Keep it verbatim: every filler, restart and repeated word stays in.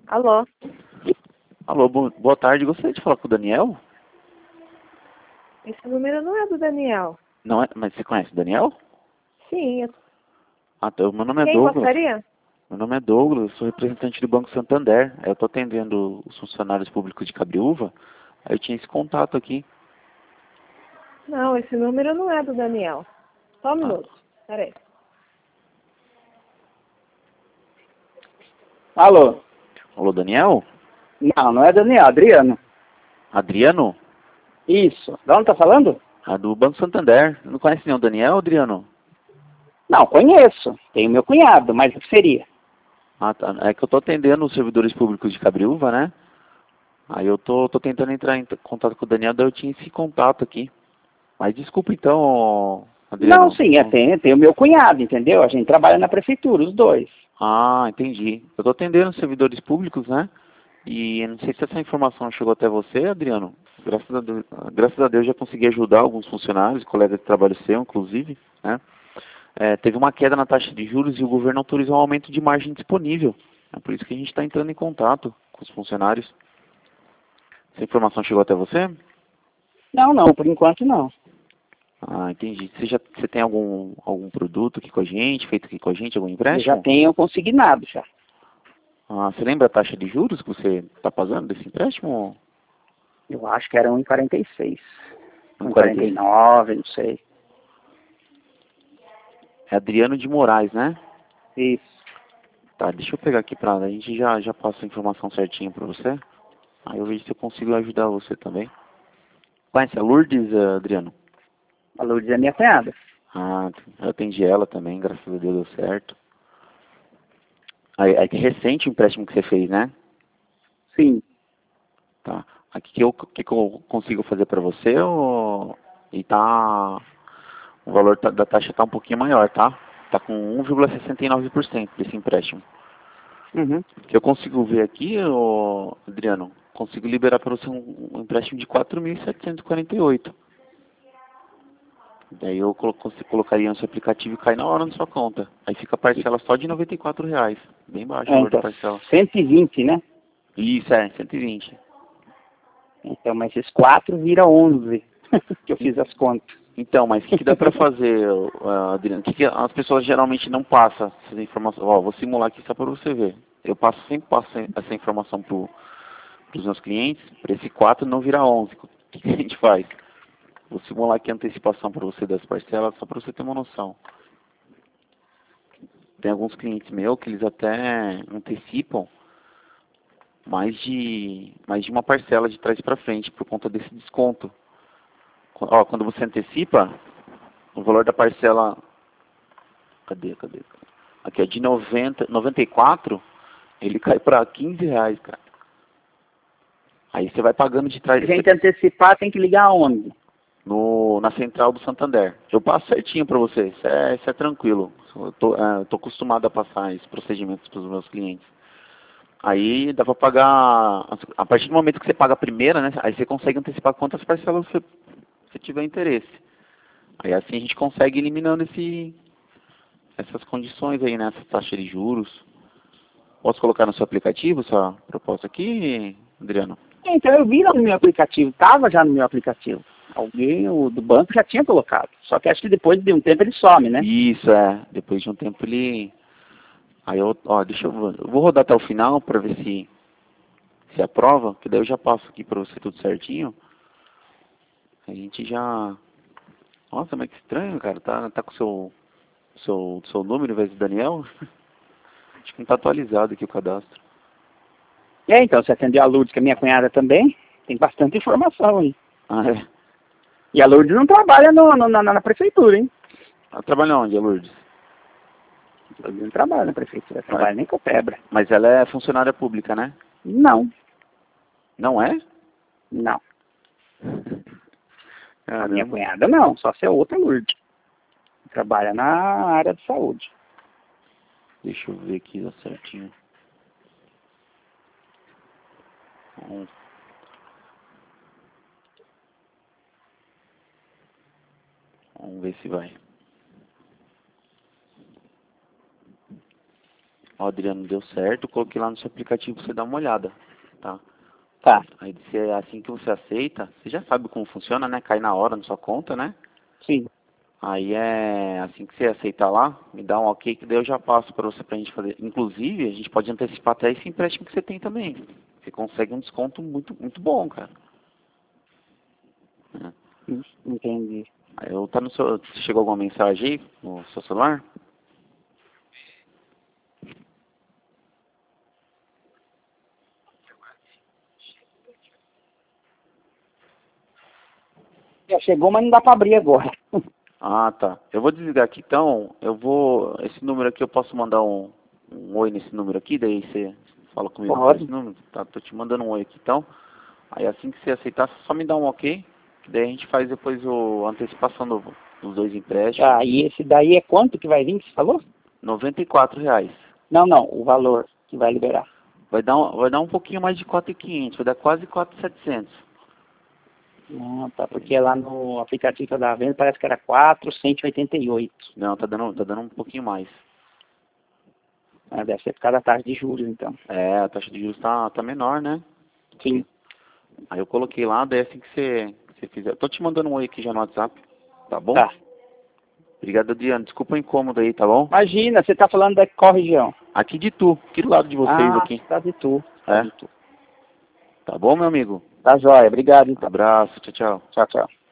Alô? Alô, bo- boa tarde. Gostaria de falar com o Daniel? Esse número não é do Daniel. Não é? Mas você conhece o Daniel? Sim, eu... Ah, tá. Meu nome é Quem Douglas. gostaria? Meu nome é Douglas, eu sou representante do Banco Santander. Eu estou atendendo os funcionários públicos de Cabriúva. Aí eu tinha esse contato aqui. Não, esse número não é do Daniel. Só um Ah, minuto. Peraí. Alô? alô, Daniel? Não, não é Daniel, Adriano. Adriano? Isso. Da onde tá falando? Ah, do Banco Santander. Não conhece nenhum Daniel, Adriano? Não, conheço. Tenho meu cunhado, mas o que seria? Ah, tá. É que eu estou atendendo os servidores públicos de Cabriúva, né? Aí eu tô, tô tentando entrar em contato com o Daniel, daí eu tinha esse contato aqui. Mas desculpa então, Não, Adriano. sim, é, tem, tem o meu cunhado, entendeu? A gente trabalha na prefeitura, os dois. Ah, entendi. Eu estou atendendo os servidores públicos, né? E eu não sei se essa informação chegou até você, Adriano. Graças a Deus, graças a Deus já consegui ajudar alguns funcionários, colegas de trabalho seu, inclusive, né? É, teve uma queda na taxa de juros e o governo autorizou um aumento de margem disponível. É por isso que a gente está entrando em contato com os funcionários. Essa informação chegou até você? Não, não, por enquanto não. Ah, entendi. Você já você tem algum, algum produto aqui com a gente, feito aqui com a gente, algum Eu já empréstimo? tenho consignado já. Ah, você lembra a taxa de juros que você está pagando desse empréstimo? Eu acho que era um e quarenta e seis. Um um e quarenta quarenta e e seis. nove, não sei. É Adriano de Moraes, né? Isso. Tá, deixa eu pegar aqui pra... A gente já, já passa a informação certinha pra você. Aí eu vejo se eu consigo ajudar você também. Conhece a Lourdes, eh, Adriano? A Lourdes é minha cunhada. Ah, eu atendi ela também, graças a Deus deu certo. Aí, é que recente o empréstimo que você fez, né? Sim. Tá. Aqui que eu, que, que eu consigo fazer pra você, ou... e tá... O valor tá- da taxa tá um pouquinho maior, tá? Tá com um vírgula sessenta e nove por cento desse empréstimo. Uhum. Que eu consigo ver aqui, ô, Adriano, consigo liberar para você um, um empréstimo de quatro mil setecentos e quarenta e oito. Daí eu colo consigo- colocaria no seu aplicativo e cai na hora na sua conta. Aí fica a parcela só de noventa e quatro reais. Bem baixo o É, valor da então, parcela. cento e vinte, né? Isso, é, cento e vinte. Então, mas esses quatro vira onze, que eu fiz as contas. Então, mas o que, que dá para fazer, ô, ah, Adriano? O que, que as pessoas geralmente não passam essas informações? Ó, vou simular aqui só para você ver. Eu passo sempre passo essa informação para os meus clientes, para esse quatro não virar onze. O que, que a gente faz? Vou simular aqui a antecipação para você das parcelas, só para você ter uma noção. Tem alguns clientes meus que eles até antecipam mais de, mais de uma parcela de trás para frente, por conta desse desconto. Ó, quando você antecipa, o valor da parcela... Cadê, cadê? Aqui é de noventa, noventa e quatro, ele cai para quinze reais, cara. Aí você vai pagando de trás... Se a gente antecipar, tem que ligar aonde? No, na central do Santander. Eu passo certinho para você, isso é, isso é tranquilo. Eu tô, é, eu tô acostumado a passar esses procedimentos para os meus clientes. Aí dá para pagar, a partir do momento que você paga a primeira, né, aí você consegue antecipar quantas parcelas você, você tiver interesse. Aí assim a gente consegue ir eliminando esse, essas condições aí, né, essa taxa de juros. Posso colocar no seu aplicativo essa proposta aqui, Adriano? Então, eu vi lá no meu aplicativo, estava já no meu aplicativo. Alguém o, do banco já tinha colocado. Só que acho que depois de um tempo ele some, né? Isso, é. Depois de um tempo ele... Aí eu, ó, deixa eu, eu vou rodar até o final para ver se se aprova, que daí eu já passo aqui para você tudo certinho. A gente já... Nossa, mas que estranho, cara. Tá, tá com o seu, seu, seu número em vez do Daniel? Acho que não tá atualizado aqui o cadastro. É, então, você atendeu a Lourdes, que é minha cunhada também, tem bastante informação aí. Ah, é? E a Lourdes não trabalha no, no, na, na prefeitura, hein? Ela trabalha onde, a Lourdes? A Lourdes não trabalha na prefeitura, trabalha nem com Pebra. Mas ela é funcionária pública, né? Não, Não é? não. A minha Caramba. cunhada não, só se é outra Lourdes. Trabalha na área de saúde. Deixa eu ver aqui certinho. Vamos vamos ver se vai. Ó, Adriano, deu certo, coloquei lá no seu aplicativo pra você dar uma olhada, tá? Tá, Aí se é assim que você aceita, você já sabe como funciona, né? Cai na hora na sua conta, né? sim. Aí é assim que você aceitar lá, me dá um ok que daí eu já passo pra você pra gente fazer. Inclusive, a gente pode antecipar até esse empréstimo que você tem também. Você consegue um desconto muito, muito bom, cara. É. Entendi. Aí eu tá no seu. Chegou alguma mensagem aí no seu celular? Já chegou, mas não dá pra abrir agora. Ah, tá. Eu vou desligar aqui então. Eu vou. Esse número aqui eu posso mandar um, um oi nesse número aqui, daí você fala comigo por Pode. esse número. Tá, tô te mandando um oi aqui então. Aí assim que você aceitar, só me dá um ok. Que daí a gente faz depois o a antecipação do, dos dois empréstimos. Tá, e esse daí é quanto que vai vir, que você falou? noventa e quatro reais. Não, não, o valor que vai liberar. Vai dar, um, vai dar um pouquinho mais de quatro mil e quinhentos, vai dar quase quatro mil e setecentos. Não, tá, porque lá no aplicativo da venda parece que era quatrocentos e oitenta e oito. Não, tá dando, tá dando um pouquinho mais. Ah, deve ser por causa da taxa de juros, então. É, a taxa de juros tá, tá menor, né? Sim. Aí eu coloquei lá, daí assim que você, que você fizer. Tô te mandando um oi aqui já no WhatsApp, tá bom? Tá. Obrigado, Adriano. Desculpa o incômodo aí, tá bom? Imagina, você tá falando da qual região? Aqui de Tu, aqui do lado de vocês Ah, aqui. tá de tu. Tá É? de tu. Tá bom, meu amigo? Tá jóia, obrigado então. Abraço, tchau, tchau. Tchau, tchau.